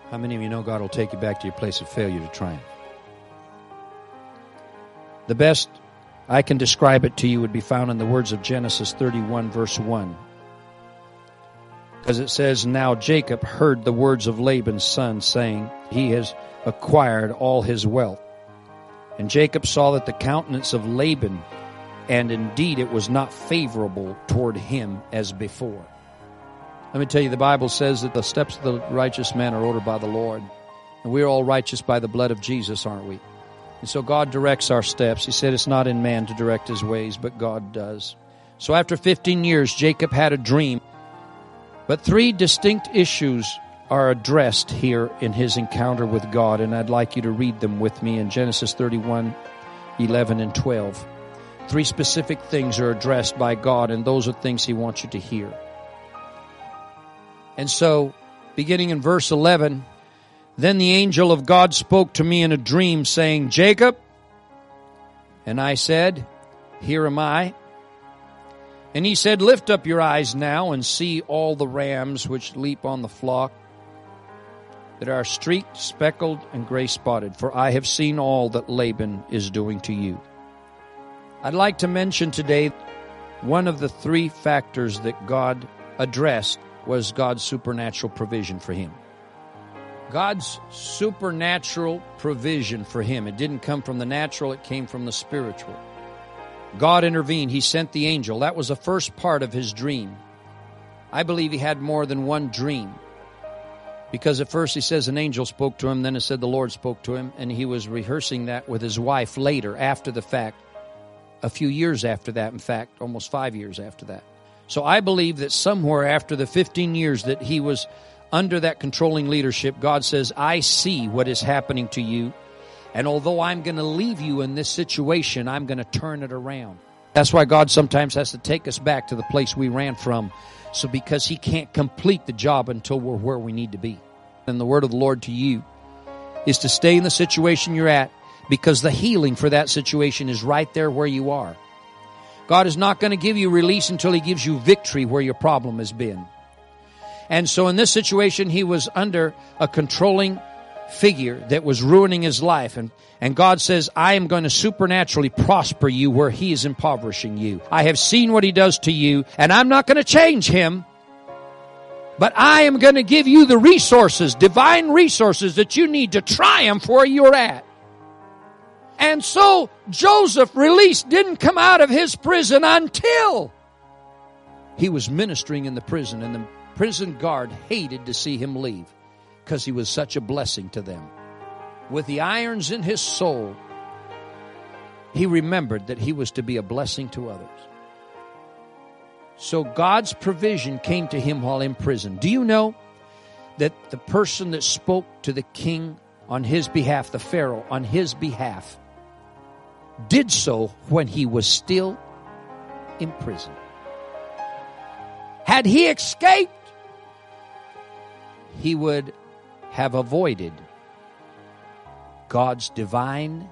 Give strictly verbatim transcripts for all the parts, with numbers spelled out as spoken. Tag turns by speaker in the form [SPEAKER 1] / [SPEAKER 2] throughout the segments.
[SPEAKER 1] How many of you know God will take you back to your place of failure to triumph? The best I can describe it to you would be found in the words of Genesis thirty-one, verse one. Because it says, "Now Jacob heard the words of Laban's son, saying, He has acquired all his wealth. And Jacob saw that the countenance of Laban, and indeed it was not favorable toward him as before." Let me tell you, the Bible says that the steps of the righteous man are ordered by the Lord. And we're all righteous by the blood of Jesus, aren't we? And so God directs our steps. He said it's not in man to direct his ways, but God does. So after fifteen years, Jacob had a dream. But three distinct issues are addressed here in his encounter with God, and I'd like you to read them with me in Genesis thirty-one, eleven, and twelve. Three specific things are addressed by God, and those are things He wants you to hear. And so, beginning in verse eleven, "Then the angel of God spoke to me in a dream, saying, Jacob. And I said, Here am I. And he said, Lift up your eyes now and see all the rams which leap on the flock, that are streaked, speckled, and gray-spotted, for I have seen all that Laban is doing to you." I'd like to mention today one of the three factors that God addressed was God's supernatural provision for him. God's supernatural provision for him. It didn't come from the natural, it came from the spiritual. God intervened. He sent the angel. That was the first part of his dream. I believe he had more than one dream. Because at first he says an angel spoke to him, then it said the Lord spoke to him, and he was rehearsing that with his wife later, after the fact, a few years after that, in fact, almost five years after that. So I believe that somewhere after the fifteen years that he was under that controlling leadership, God says, I see what is happening to you, and although I'm going to leave you in this situation, I'm going to turn it around. That's why God sometimes has to take us back to the place we ran from, so because He can't complete the job until we're where we need to be. And the word of the Lord to you is to stay in the situation you're at, because the healing for that situation is right there where you are. God is not going to give you release until He gives you victory where your problem has been. And so in this situation, he was under a controlling figure that was ruining his life. And, and God says, I am going to supernaturally prosper you where he is impoverishing you. I have seen what he does to you, and I'm not going to change him. But I am going to give you the resources, divine resources that you need to triumph where you're at. And so Joseph, released, didn't come out of his prison until he was ministering in the prison, and the prison guard hated to see him leave because he was such a blessing to them. With the irons in his soul, he remembered that he was to be a blessing to others. So God's provision came to him while in prison. Do you know that the person that spoke to the king on his behalf, the Pharaoh, on his behalf, did so when he was still in prison? Had he escaped, he would have avoided God's divine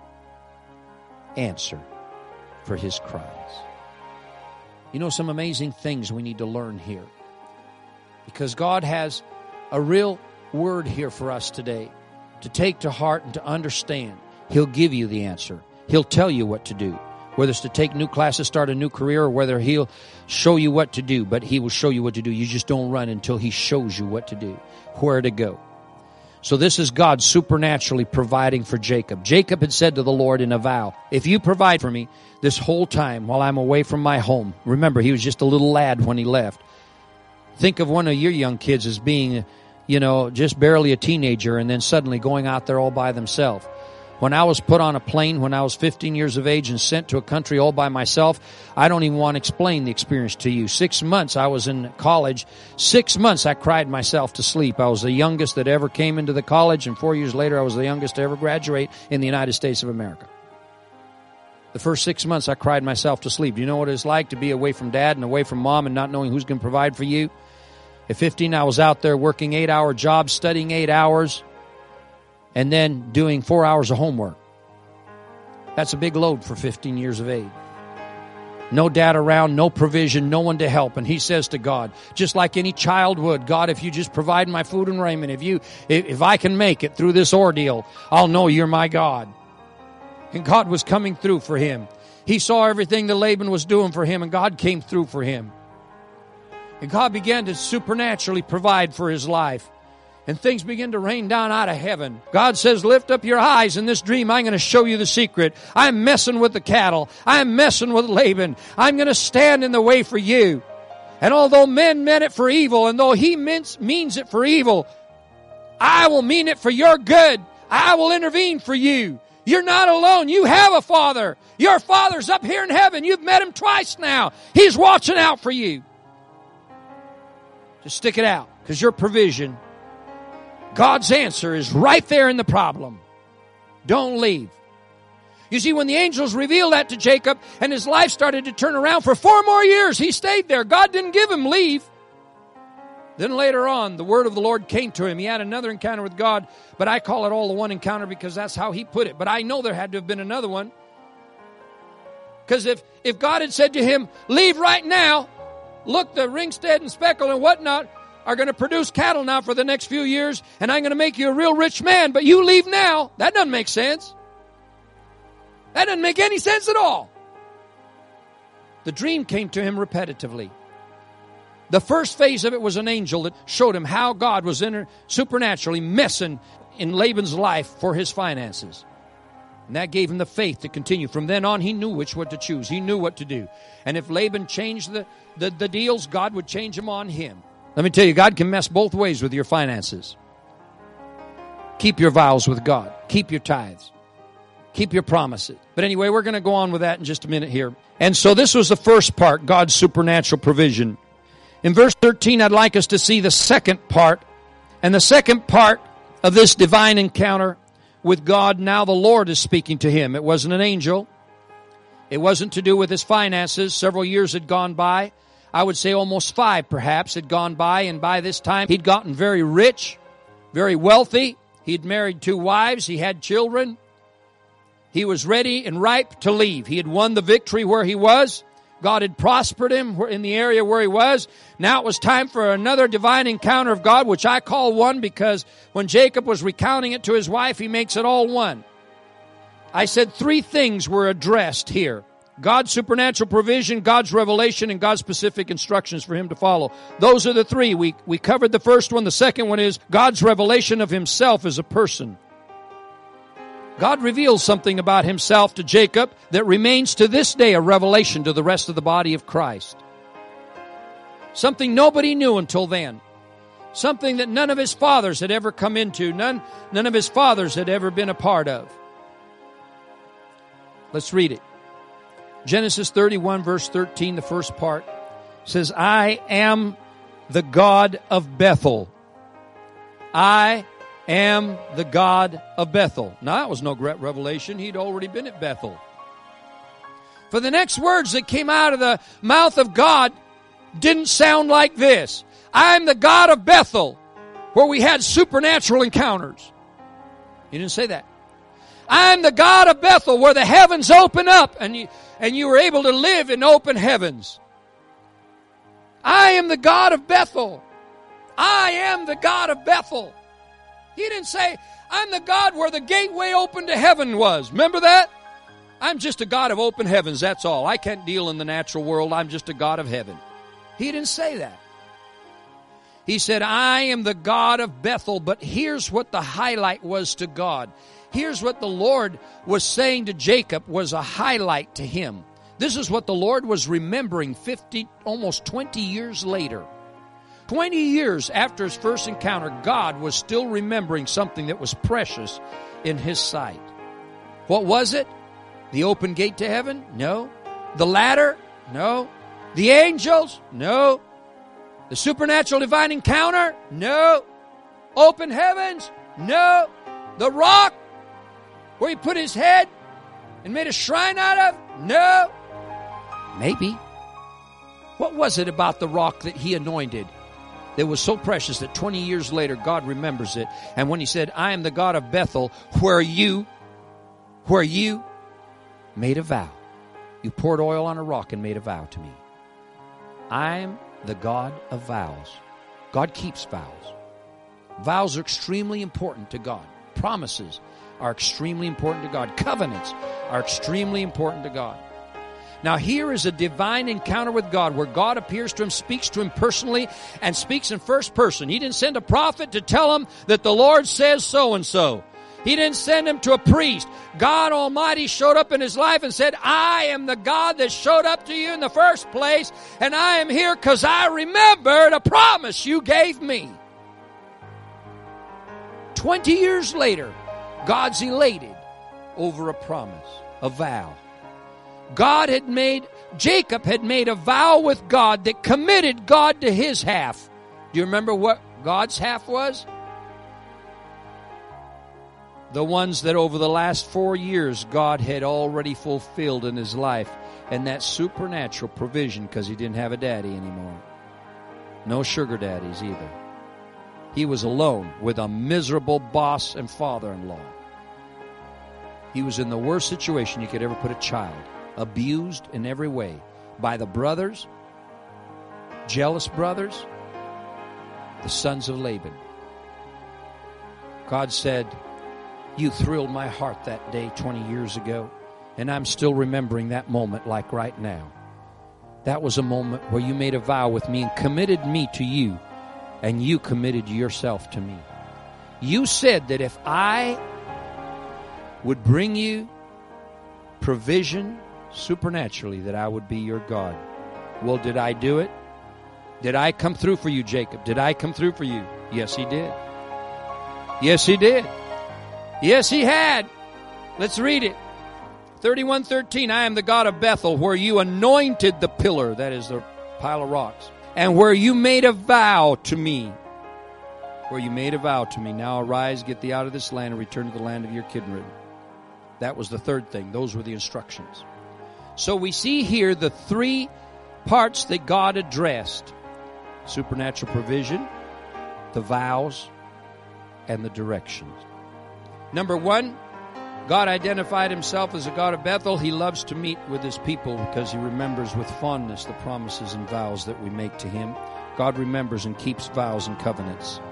[SPEAKER 1] answer for his cries. You know, some amazing things we need to learn here, because God has a real word here for us today to take to heart and to understand. He'll give you the answer. He'll tell you what to do, whether it's to take new classes, start a new career, or whether He'll show you what to do, but He will show you what to do. You just don't run until He shows you what to do, where to go. So this is God supernaturally providing for Jacob. Jacob had said to the Lord in a vow, if you provide for me this whole time while I'm away from my home. Remember, he was just a little lad when he left. Think of one of your young kids as being, you know, just barely a teenager and then suddenly going out there all by themselves. When I was put on a plane when I was fifteen years of age and sent to a country all by myself, I don't even want to explain the experience to you. Six months I was in college. Six months I cried myself to sleep. I was the youngest that ever came into the college, and four years later I was the youngest to ever graduate in the United States of America. The first six months I cried myself to sleep. Do you know what it's like to be away from dad and away from mom and not knowing who's going to provide for you? At fifteen, I was out there working eight-hour jobs, studying eight hours, and then doing four hours of homework. That's a big load for fifteen years of age. No dad around, no provision, no one to help. And he says to God, just like any child would, God, if you just provide my food and raiment, if you, if, if I can make it through this ordeal, I'll know you're my God. And God was coming through for him. He saw everything that Laban was doing for him, and God came through for him. And God began to supernaturally provide for his life. And things begin to rain down out of heaven. God says, lift up your eyes in this dream. I'm going to show you the secret. I'm messing with the cattle. I'm messing with Laban. I'm going to stand in the way for you. And although men meant it for evil, and though he means, means it for evil, I will mean it for your good. I will intervene for you. You're not alone. You have a father. Your father's up here in heaven. You've met him twice now. He's watching out for you. Just stick it out, because your provision, God's answer is right there in the problem. Don't leave. You see, when the angels revealed that to Jacob and his life started to turn around, for four more years he stayed there. God didn't give him leave. Then later on, the word of the Lord came to him. He had another encounter with God, but I call it all the one encounter because that's how he put it. But I know there had to have been another one. Because if, if God had said to him, leave right now, look, the Ringstead and Speckle and whatnot are going to produce cattle now for the next few years, and I'm going to make you a real rich man, but you leave now. That doesn't make sense. That doesn't make any sense at all. The dream came to him repetitively. The first phase of it was an angel that showed him how God was inter- supernaturally messing in Laban's life for his finances. And that gave him the faith to continue. From then on, he knew which one to choose. He knew what to do. And if Laban changed the, the, the deals, God would change them on him. Let me tell you, God can mess both ways with your finances. Keep your vows with God. Keep your tithes. Keep your promises. But anyway, we're going to go on with that in just a minute here. And so this was the first part, God's supernatural provision. In verse thirteen, I'd like us to see the second part. And the second part of this divine encounter with God, now the Lord is speaking to him. It wasn't an angel. It wasn't to do with his finances. Several years had gone by. I would say almost five perhaps had gone by, and by this time he'd gotten very rich, very wealthy. He'd married two wives. He had children. He was ready and ripe to leave. He had won the victory where he was. God had prospered him in the area where he was. Now it was time for another divine encounter of God, which I call one because when Jacob was recounting it to his wife, he makes it all one. I said three things were addressed here. God's supernatural provision, God's revelation, and God's specific instructions for him to follow. Those are the three. We, we covered the first one. The second one is God's revelation of himself as a person. God reveals something about himself to Jacob that remains to this day a revelation to the rest of the body of Christ. Something nobody knew until then. Something that none of his fathers had ever come into. None, none of his fathers had ever been a part of. Let's read it. Genesis thirty-one, verse thirteen, the first part, says, I am the God of Bethel. I am the God of Bethel. Now, that was no great revelation. He'd already been at Bethel. For the next words that came out of the mouth of God didn't sound like this. I'm the God of Bethel, where we had supernatural encounters. He didn't say that. I'm the God of Bethel, where the heavens open up and you, and you were able to live in open heavens. I am the God of Bethel. I am the God of Bethel. He didn't say, I'm the God where the gateway open to heaven was. Remember that? I'm just a God of open heavens, that's all. I can't deal in the natural world. I'm just a God of heaven. He didn't say that. He said, I am the God of Bethel. But here's what the highlight was to God. Here's what the Lord was saying to Jacob was a highlight to him. This is what the Lord was remembering fifty, almost twenty years later. twenty years after his first encounter, God was still remembering something that was precious in his sight. What was it? The open gate to heaven? No. The ladder? No. The angels? No. The supernatural divine encounter? No. Open heavens? No. The rock where he put his head and made a shrine out of? No. Maybe. What was it about the rock that he anointed that was so precious that twenty years later God remembers it? And when he said, I am the God of Bethel, where you, where you made a vow. You poured oil on a rock and made a vow to me. I'm the God of vows. God keeps vows. Vows are extremely important to God. Promises are extremely important to God. Covenants are extremely important to God. Now here is a divine encounter with God where God appears to him, speaks to him personally, and speaks in first person. He didn't send a prophet to tell him that the Lord says so-and-so. He didn't send him to a priest. God Almighty showed up in his life and said, I am the God that showed up to you in the first place, and I am here because I remembered a promise you gave me. Twenty years later, God's elated over a promise, a vow. God had made, Jacob had made a vow with God that committed God to his half. Do you remember what God's half was? The ones that over the last four years God had already fulfilled in his life. And that supernatural provision, because he didn't have a daddy anymore. No sugar daddies either. He was alone with a miserable boss and father-in-law. He was in the worst situation you could ever put a child. Abused in every way by the brothers, jealous brothers, the sons of Laban. God said, you thrilled my heart that day twenty years ago, and I'm still remembering that moment like right now. That was a moment where you made a vow with me and committed me to you, and you committed yourself to me. You said that if I would bring you provision supernaturally, that I would be your God. Well, did I do it? Did I come through for you, Jacob? Did I come through for you? Yes, he did. Yes, he did. Yes, he had. Let's read it. thirty-one thirteen, I am the God of Bethel, where you anointed the pillar, that is the pile of rocks, and where you made a vow to me. Where you made a vow to me. Now arise, get thee out of this land, and return to the land of your kindred. That was the third thing. Those were the instructions. So we see here the three parts that God addressed. Supernatural provision, the vows, and the directions. Number one, God identified himself as a God of Bethel. He loves to meet with his people because he remembers with fondness the promises and vows that we make to him. God remembers and keeps vows and covenants.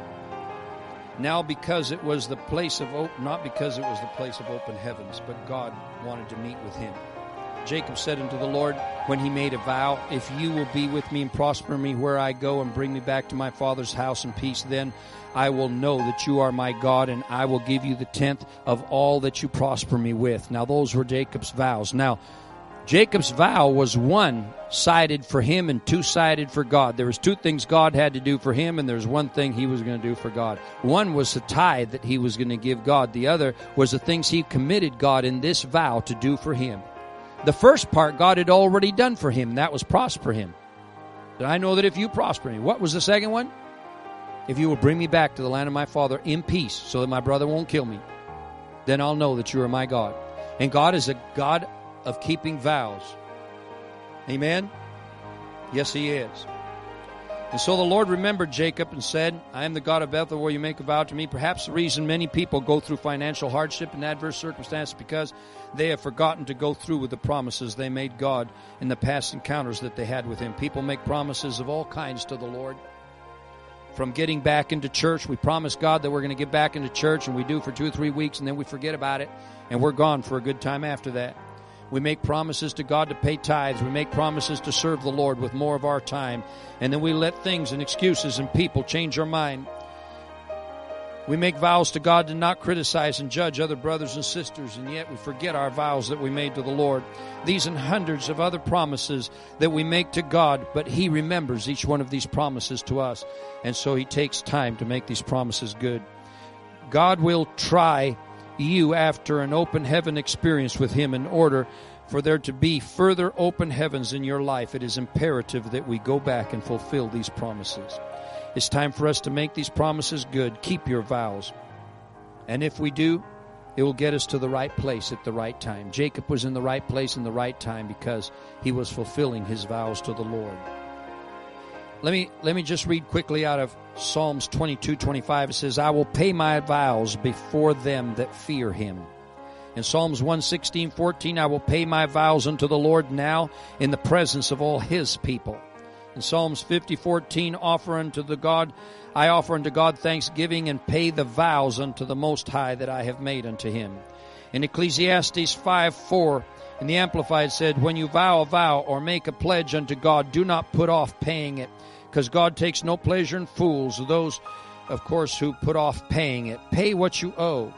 [SPEAKER 1] Now because it was the place of open, not because it was the place of open heavens, but God wanted to meet with him. Jacob said unto the Lord, when he made a vow, if you will be with me and prosper me where I go and bring me back to my father's house in peace, then I will know that you are my God, and I will give you the tenth of all that you prosper me with. Now those were Jacob's vows. Now, Jacob's vow was one-sided for him and two-sided for God. There was two things God had to do for him, and there's one thing he was going to do for God. One was the tithe that he was going to give God. The other was the things he committed God in this vow to do for him. The first part God had already done for him. That was prosper him. That I know that if you prosper me. What was the second one? If you will bring me back to the land of my father in peace so that my brother won't kill me, then I'll know that you are my God. And God is a God of keeping vows. Amen? Yes, he is. And so the Lord remembered Jacob and said, I am the God of Bethel where you make a vow to me. Perhaps the reason many people go through financial hardship and adverse circumstances is because they have forgotten to go through with the promises they made God in the past encounters that they had with him. People make promises of all kinds to the Lord. From getting back into church, we promise God that we're going to get back into church, and we do for two or three weeks, and then we forget about it, and we're gone for a good time after that. We make promises to God to pay tithes. We make promises to serve the Lord with more of our time. And then we let things and excuses and people change our mind. We make vows to God to not criticize and judge other brothers and sisters, and yet we forget our vows that we made to the Lord. These and hundreds of other promises that we make to God, but he remembers each one of these promises to us. And so he takes time to make these promises good. God will try you after an open heaven experience with him. In order for there to be further open heavens in your life, it is imperative that we go back and fulfill these promises. It's time for us to make these promises good. Keep your vows. And if we do, it will get us to the right place at the right time. Jacob was in the right place in the right time because he was fulfilling his vows to the Lord. Let me let me just read quickly out of Psalms twenty-two twenty-five. It says, I will pay my vows before them that fear him, In Psalms one sixteen, fourteen, I will pay my vows unto the Lord now in the presence of all his people. In Psalms fifty, fourteen, offer unto the God, I offer unto God thanksgiving and pay the vows unto the Most High that I have made unto him. In Ecclesiastes five, four, in the Amplified said, when you vow a vow or make a pledge unto God, do not put off paying it, because God takes no pleasure in fools, those, of course, who put off paying it. Pay what you owe.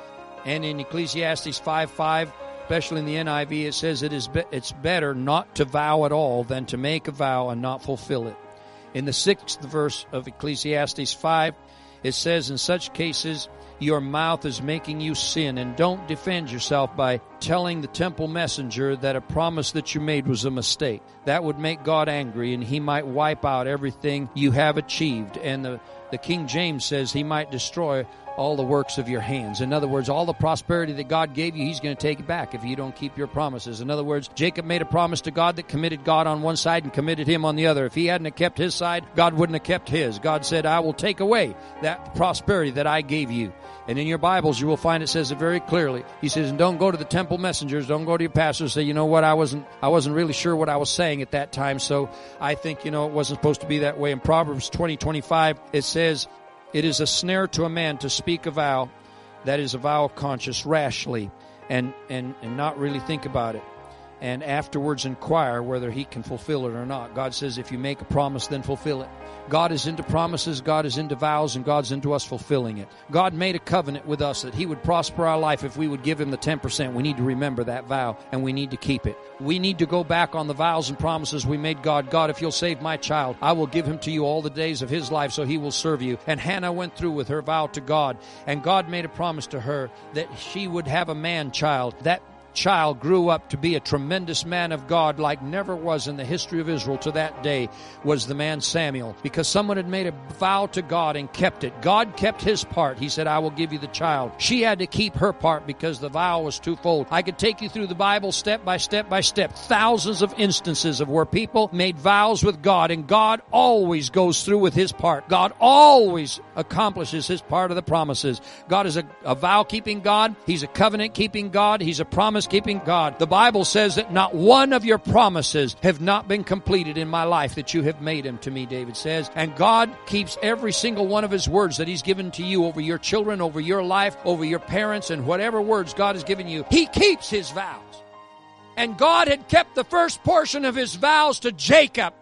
[SPEAKER 1] And in Ecclesiastes five, five, especially in the N I V, it says it is be- it's better not to vow at all than to make a vow and not fulfill it. In the sixth verse of Ecclesiastes five, it says, in such cases, your mouth is making you sin, and don't defend yourself by telling the temple messenger that a promise that you made was a mistake. That would make God angry, and he might wipe out everything you have achieved. And the, the King James says he might destroy all the works of your hands. In other words, all the prosperity that God gave you, he's going to take it back if you don't keep your promises. In other words, Jacob made a promise to God that committed God on one side and committed him on the other. If he hadn't have kept his side, God wouldn't have kept his. God said, I will take away that prosperity that I gave you. And in your Bibles, you will find it says it very clearly. He says, and don't go to the temple messengers, don't go to your pastors, say, you know what, I wasn't I wasn't really sure what I was saying at that time, so I think, you know, it wasn't supposed to be that way. In Proverbs twenty, twenty-five, it says, it is a snare to a man to speak a vow, that is a vow of conscience, rashly, and, and, and not really think about it, and afterwards inquire whether he can fulfill it or not. God says if you make a promise, then fulfill it. God is into promises, God is into vows, and God's into us fulfilling it. God made a covenant with us that he would prosper our life if we would give him the ten percent. We need to remember that vow, and we need to keep it. We need to go back on the vows and promises we made God. God, if you'll save my child, I will give him to you all the days of his life so he will serve you. And Hannah went through with her vow to God, and God made a promise to her that she would have a man child. That child grew up to be a tremendous man of God like never was in the history of Israel to that day, was the man Samuel, because someone had made a vow to God and kept it. God kept his part. He said, I will give you the child. She had to keep her part because the vow was twofold. I could take you through the Bible step by step by step, thousands of instances of where people made vows with God, and God always goes through with his part. God always accomplishes his part of the promises. God is a, a vow-keeping God. He's a covenant-keeping God. He's a promise keeping God. The Bible says that not one of your promises have not been completed in my life that you have made them to me, David says. And God keeps every single one of his words that he's given to you over your children, over your life, over your parents, and whatever words God has given you. He keeps his vows. And God had kept the first portion of his vows to Jacob.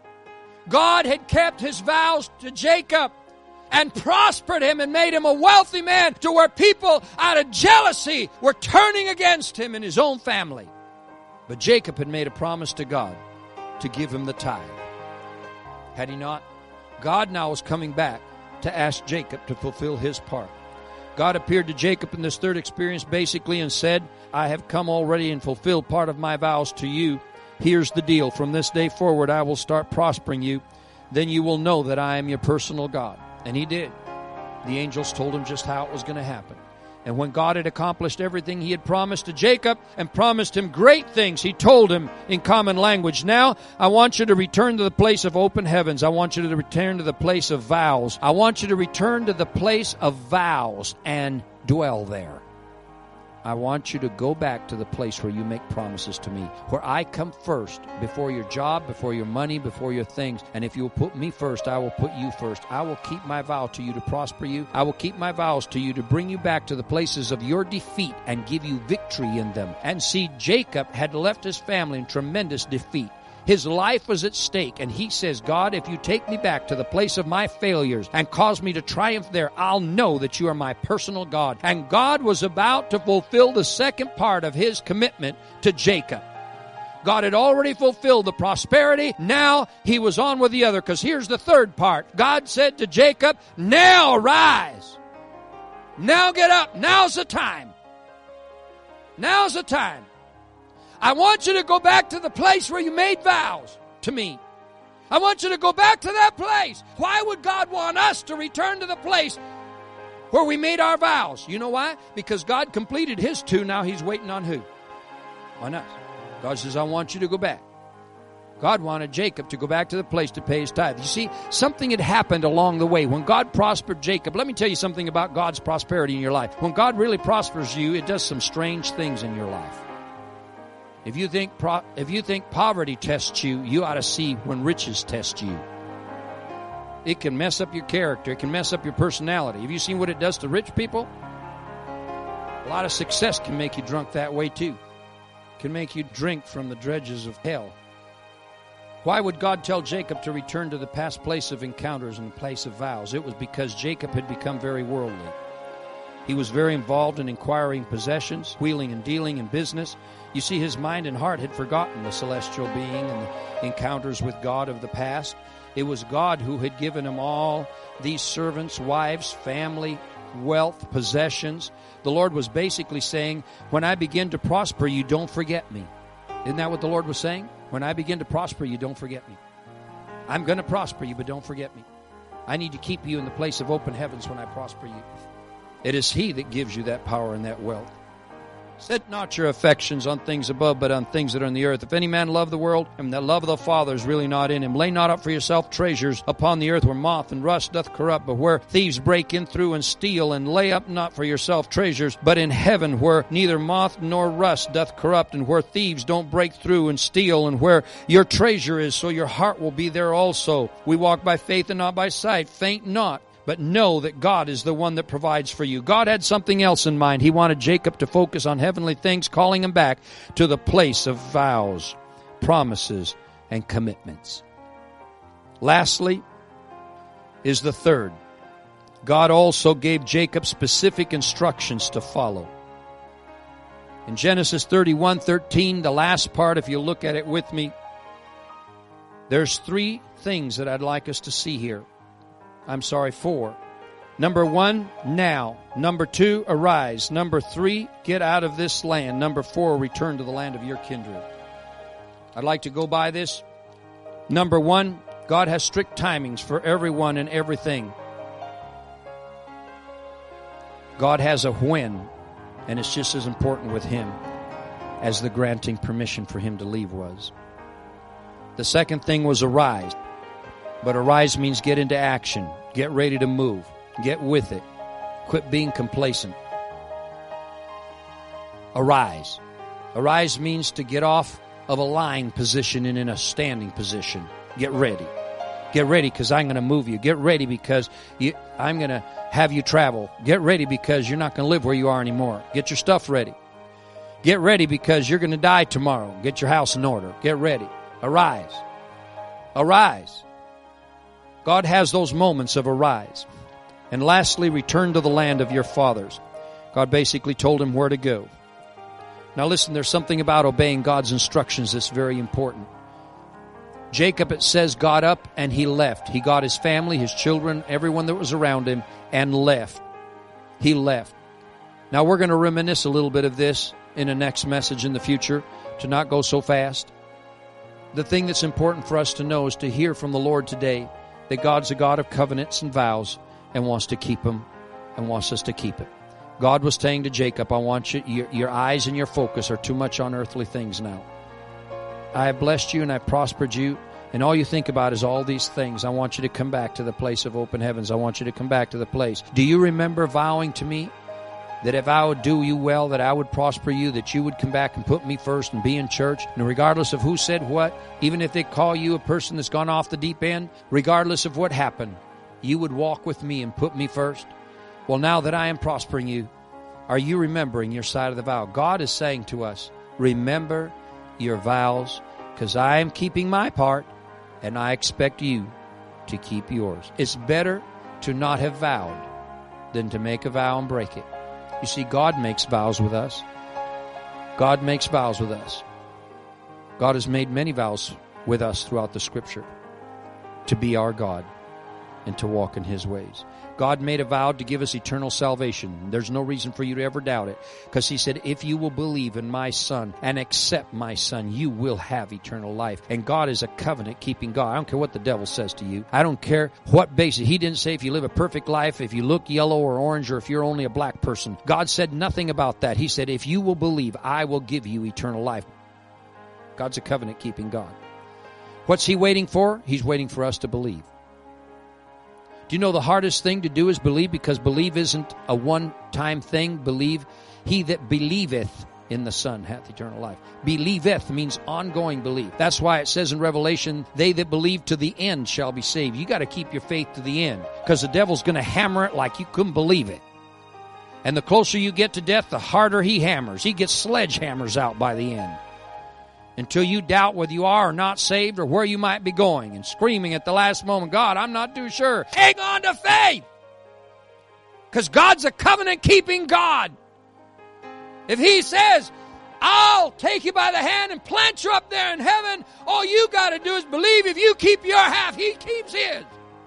[SPEAKER 1] God had kept his vows to Jacob and prospered him and made him a wealthy man to where people out of jealousy were turning against him and his own family. But Jacob had made a promise to God to give him the tithe. Had he not? God now was coming back to ask Jacob to fulfill his part. God appeared to Jacob in this third experience basically and said, I have come already and fulfilled part of my vows to you. Here's the deal. From this day forward, I will start prospering you. Then you will know that I am your personal God. And he did. The angels told him just how it was going to happen. And when God had accomplished everything he had promised to Jacob and promised him great things, he told him in common language, now I want you to return to the place of open heavens. I want you to return to the place of vows. I want you to return to the place of vows and dwell there. I want you to go back to the place where you make promises to me, where I come first, before your job, before your money, before your things. And if you will put me first, I will put you first. I will keep my vow to you to prosper you. I will keep my vows to you to bring you back to the places of your defeat and give you victory in them. And see, Jacob had left his family in tremendous defeat. His life was at stake, and he says, God, if you take me back to the place of my failures and cause me to triumph there, I'll know that you are my personal God. And God was about to fulfill the second part of his commitment to Jacob. God had already fulfilled the prosperity. Now he was on with the other, because here's the third part. God said to Jacob, now rise. Now get up. Now's the time. Now's the time. I want you to go back to the place where you made vows to me. I want you to go back to that place. Why would God want us to return to the place where we made our vows? You know why? Because God completed his two. Now he's waiting on who? On us. God says, I want you to go back. God wanted Jacob to go back to the place to pay his tithe. You see, something had happened along the way. When God prospered Jacob, let me tell you something about God's prosperity in your life. When God really prospers you, it does some strange things in your life. If you think pro- if you think poverty tests you, you ought to see when riches test you. It can mess up your character. It can mess up your personality. Have you seen what it does to rich people? A lot of success can make you drunk that way too. It can make you drink from the dredges of hell. Why would God tell Jacob to return to the past place of encounters and the place of vows? It was because Jacob had become very worldly. He was very involved in acquiring possessions, wheeling and dealing in business. You see, his mind and heart had forgotten the celestial being and the encounters with God of the past. It was God who had given him all these servants, wives, family, wealth, possessions. The Lord was basically saying, when I begin to prosper you, don't forget me. Isn't that what the Lord was saying? When I begin to prosper you, don't forget me. I'm going to prosper you, but don't forget me. I need to keep you in the place of open heavens when I prosper you. It is He that gives you that power and that wealth. Set not your affections on things above, but on things that are in the earth. If any man love the world, and the love of the Father is really not in him. Lay not up for yourself treasures upon the earth, where moth and rust doth corrupt, but where thieves break in through and steal. And lay up not for yourself treasures, but in heaven, where neither moth nor rust doth corrupt, and where thieves don't break through and steal. And where your treasure is, so your heart will be there also. We walk by faith and not by sight. Faint not, but know that God is the one that provides for you. God had something else in mind. He wanted Jacob to focus on heavenly things, calling him back to the place of vows, promises, and commitments. Lastly is the third. God also gave Jacob specific instructions to follow. In Genesis thirty-one thirteen, the last part, if you look at it with me, there's three things that I'd like us to see here. I'm sorry, four. Number one, now. Number two, arise. Number three, get out of this land. Number four, return to the land of your kindred. I'd like to go by this. Number one, God has strict timings for everyone and everything. God has a when, and it's just as important with Him as the granting permission for him to leave was. The second thing was arise. But arise means get into action. Get ready to move. Get with it. Quit being complacent. Arise. Arise means to get off of a lying position and in a standing position. Get ready. Get ready because I'm going to move you. Get ready because you, I'm going to have you travel. Get ready because you're not going to live where you are anymore. Get your stuff ready. Get ready because you're going to die tomorrow. Get your house in order. Get ready. Arise. Arise. God has those moments of arise. And lastly, return to the land of your fathers. God basically told him where to go. Now listen, there's something about obeying God's instructions that's very important. Jacob, it says, got up and he left. He got his family, his children, everyone that was around him, and left. He left. Now we're going to reminisce a little bit of this in the next message in the future, to not go so fast. The thing that's important for us to know is to hear from the Lord today that God's a God of covenants and vows and wants to keep them and wants us to keep it. God was saying to Jacob, I want you, your, your eyes and your focus are too much on earthly things now. I have blessed you and I've prospered you, and all you think about is all these things. I want you to come back to the place of open heavens. I want you to come back to the place. Do you remember vowing to me that if I would do you well, that I would prosper you, that you would come back and put me first and be in church? And regardless of who said what, even if they call you a person that's gone off the deep end, regardless of what happened, you would walk with me and put me first? Well, now that I am prospering you, are you remembering your side of the vow? God is saying to us, remember your vows, because I am keeping my part, and I expect you to keep yours. It's better to not have vowed than to make a vow and break it. You see, God makes vows with us. God makes vows with us. God has made many vows with us throughout the Scripture to be our God and to walk in His ways. God made a vow to give us eternal salvation. There's no reason for you to ever doubt it, because He said, if you will believe in my Son and accept my Son, you will have eternal life. And God is a covenant-keeping God. I don't care what the devil says to you. I don't care what basis. He didn't say if you live a perfect life, if you look yellow or orange, or if you're only a black person. God said nothing about that. He said, if you will believe, I will give you eternal life. God's a covenant-keeping God. What's He waiting for? He's waiting for us to believe. Do you know the hardest thing to do is believe? Because believe isn't a one-time thing. Believe, he that believeth in the Son hath eternal life. Believeth means ongoing belief. That's why it says in Revelation, they that believe to the end shall be saved. You got to keep your faith to the end, because the devil's going to hammer it like you couldn't believe it. And the closer you get to death, the harder he hammers. He gets sledgehammers out by the end, until you doubt whether you are or not saved or where you might be going, and screaming at the last moment, God, I'm not too sure. Hang on to faith, because God's a covenant-keeping God. If He says, I'll take you by the hand and plant you up there in heaven, all you got to do is believe. If you keep your half, He keeps His.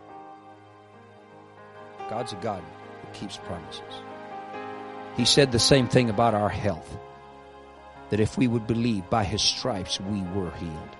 [SPEAKER 1] God's a God that keeps promises. He said the same thing about our health, that if we would believe, by His stripes we were healed.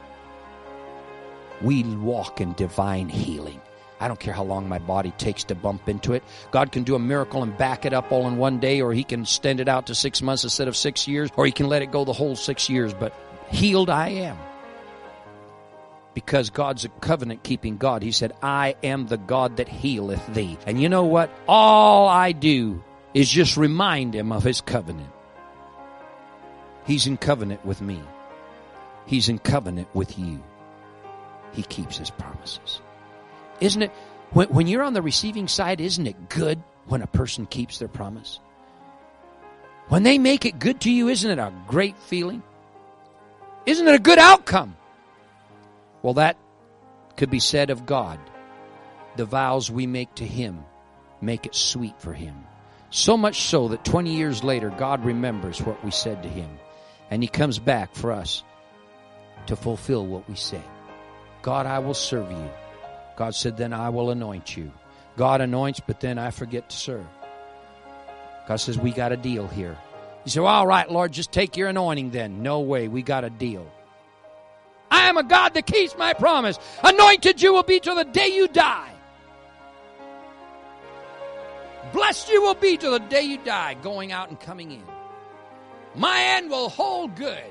[SPEAKER 1] We walk in divine healing. I don't care how long my body takes to bump into it. God can do a miracle and back it up all in one day, or He can extend it out to six months instead of six years, or He can let it go the whole six years. But healed I am. Because God's a covenant-keeping God. He said, I am the God that healeth thee. And you know what? All I do is just remind Him of His covenant. He's in covenant with me. He's in covenant with you. He keeps His promises. Isn't it, when, when you're on the receiving side, isn't it good when a person keeps their promise? When they make it good to you, isn't it a great feeling? Isn't it a good outcome? Well, that could be said of God. The vows we make to Him make it sweet for Him. So much so that twenty years later, God remembers what we said to Him. And He comes back for us to fulfill what we said. God, I will serve you. God said, then I will anoint you. God anoints, but then I forget to serve. God says, we got a deal here. You say, well, all right, Lord, just take your anointing then. No way, we got a deal. I am a God that keeps my promise. Anointed you will be till the day you die. Blessed you will be till the day you die, going out and coming in. My end will hold good.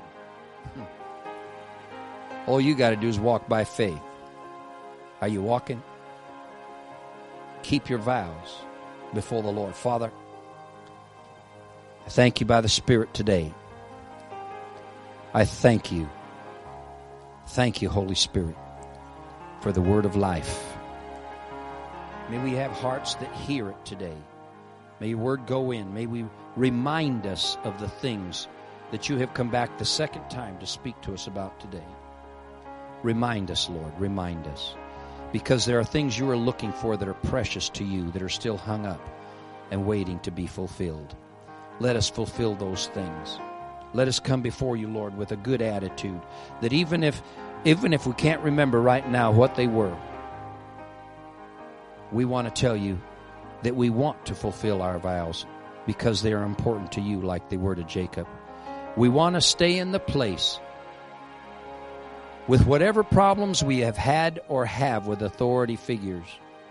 [SPEAKER 1] All you got to do is walk by faith. Are you walking? Keep your vows before the Lord. Father, I thank you by the Spirit today. I thank you. Thank you, Holy Spirit, for the word of life. May we have hearts that hear it today. May your word go in. May we remind us of the things that you have come back the second time to speak to us about today. Remind us, Lord, remind us. Because there are things you are looking for that are precious to you, that are still hung up and waiting to be fulfilled. Let us fulfill those things. Let us come before you, Lord, with a good attitude, that even if, even if we can't remember right now what they were, we want to tell you that we want to fulfill our vows because they are important to you like they were to Jacob. We want to stay in the place with whatever problems we have had or have with authority figures.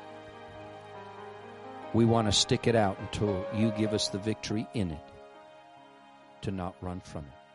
[SPEAKER 1] We want to stick it out until you give us the victory in it, to not run from it.